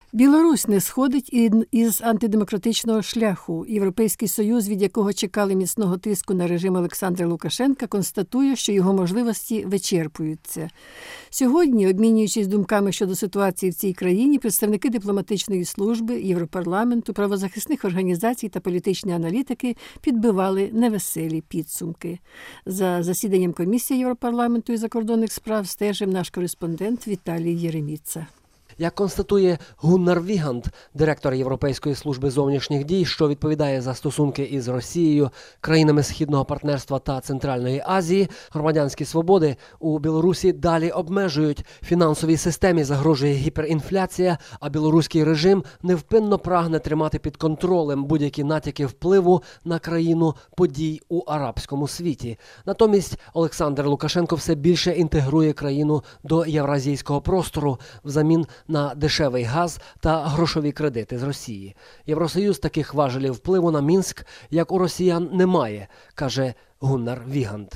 Білорусь не сходить із антидемократичного шляху. Європейський Союз, від якого чекали міцного тиску на режим Олександра Лукашенка, констатує, що його можливості вичерпуються. Сьогодні, обмінюючись думками щодо ситуації в цій країні, представники дипломатичної служби, Європарламенту, правозахисних організацій та політичні аналітики підбивали невеселі підсумки. За засіданням комісії Європарламенту із закордонних справ стежив наш кореспондент Віталій Єреміца. Як констатує Гуннар Вігант, директор Європейської служби зовнішніх дій, що відповідає за стосунки із Росією, країнами Східного партнерства та Центральної Азії, громадянські свободи у Білорусі далі обмежують. Фінансовій системі загрожує гіперінфляція, а білоруський режим невпинно прагне тримати під контролем будь-які натяки впливу на країну подій у арабському світі. Натомість Олександр Лукашенко все більше інтегрує країну до євразійського простору взамін на дешевий газ та грошові кредити з Росії. Євросоюз таких важелів впливу на Мінськ, як у росіян, немає, каже Гуннар Вігант.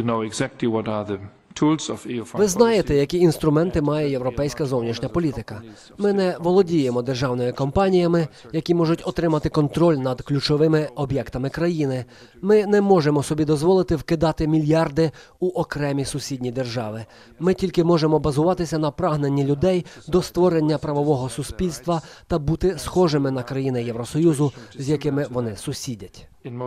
Ви знаєте, які інструменти має європейська зовнішня політика. Ми не володіємо державними компаніями, які можуть отримати контроль над ключовими об'єктами країни. Ми не можемо собі дозволити вкидати мільярди у окремі сусідні держави. Ми тільки можемо базуватися на прагненні людей до створення правового суспільства та бути схожими на країни Євросоюзу, з якими вони сусідять.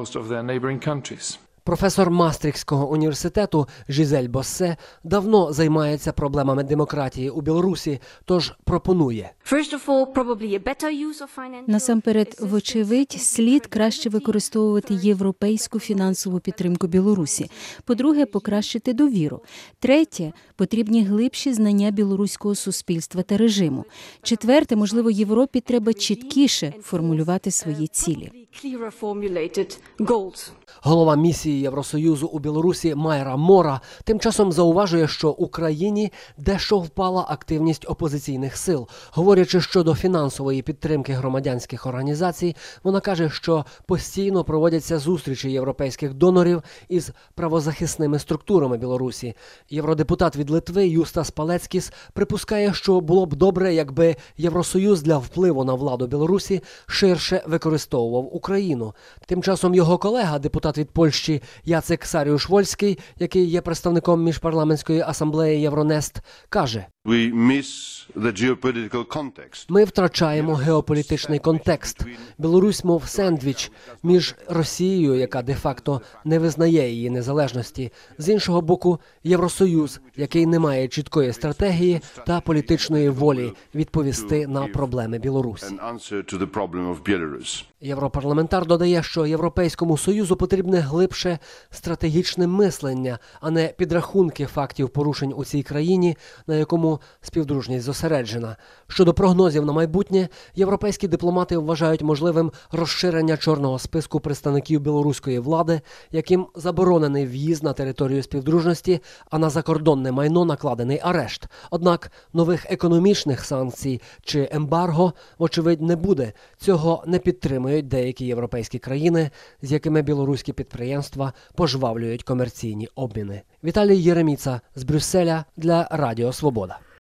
Професор Мастрихтського університету Жизель Боссе давно займається проблемами демократії у Білорусі, тож пропонує. Насамперед, вочевидь, слід краще використовувати європейську фінансову підтримку Білорусі. По-друге, покращити довіру. Третє, потрібні глибші знання білоруського суспільства та режиму. Четверте, можливо, Європі треба чіткіше формулювати свої цілі. Голова місії Євросоюзу у Білорусі Майра Мора тим часом зауважує, що у країні дещо впала активність опозиційних сил. Говорячи щодо фінансової підтримки громадянських організацій, вона каже, що постійно проводяться зустрічі європейських донорів із правозахисними структурами Білорусі. Євродепутат від Литви Юстас Палецькіс припускає, що було б добре, якби Євросоюз для впливу на владу Білорусі ширше використовував Україну. Тим часом його колега, депутат від Польщі Яцек Саріуш-Вольський, який є представником міжпарламентської асамблеї Євронест, каже: ми втрачаємо геополітичний контекст. Білорусь, мов сендвіч між Росією, яка де-факто не визнає її незалежності, з іншого боку Євросоюз, який не має чіткої стратегії та політичної волі відповісти на проблеми Білорусі. Європарламентар додає, що Європейському Союзу потрібне глибше стратегічне мислення, а не підрахунки фактів порушень у цій країні, на якому співдружність зосереджена. Щодо прогнозів на майбутнє, європейські дипломати вважають можливим розширення чорного списку представників білоруської влади, яким заборонений в'їзд на територію співдружності, а на закордонне майно накладений арешт. Однак нових економічних санкцій чи ембарго, вочевидь, не буде. Цього не підтримують деякі європейські країни, з якими білоруські підприємства пожвавлюють комерційні обміни. Віталій Єреміца з Брюсселя для Радіо Свобода.